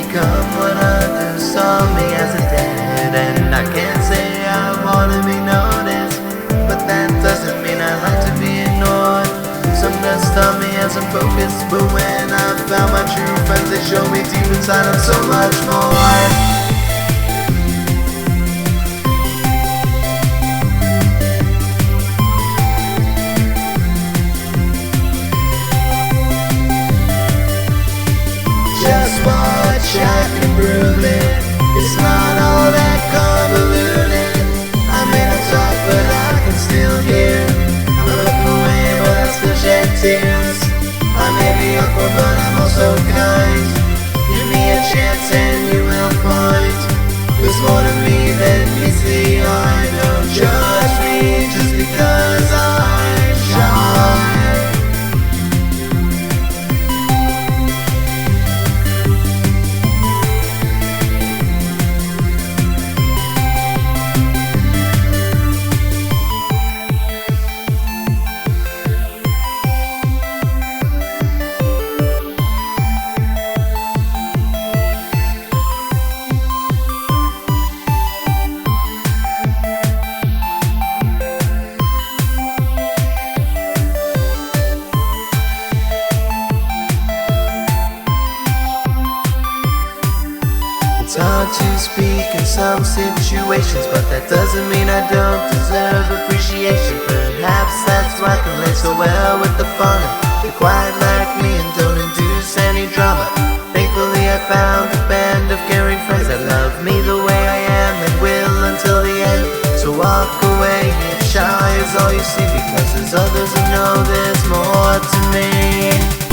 become what others saw me as a dead end. I can't say I wanna be noticed, but that doesn't mean I like to be ignored. Some guys stop me as I'm focused, but when I found my true friends, they show me deep inside I'm so much more. Just watch, I can prove it. It's not all that convoluted. I may not talk, but I can still hear. I look away, but I still shed tears. I may be awkward, but I'm also kind. Give me a chance and you will find there's more to me than meets the eye. Don't judge me just because I'm shy. It's hard to speak in some situations, but that doesn't mean I don't deserve appreciation. Perhaps that's why I can relate so well with the fun. You're quiet like me and don't induce any drama. Thankfully I found a band of caring friends that love me the way I am and will until the end. So walk away if shy is all you see, because there's others who know there's more to me.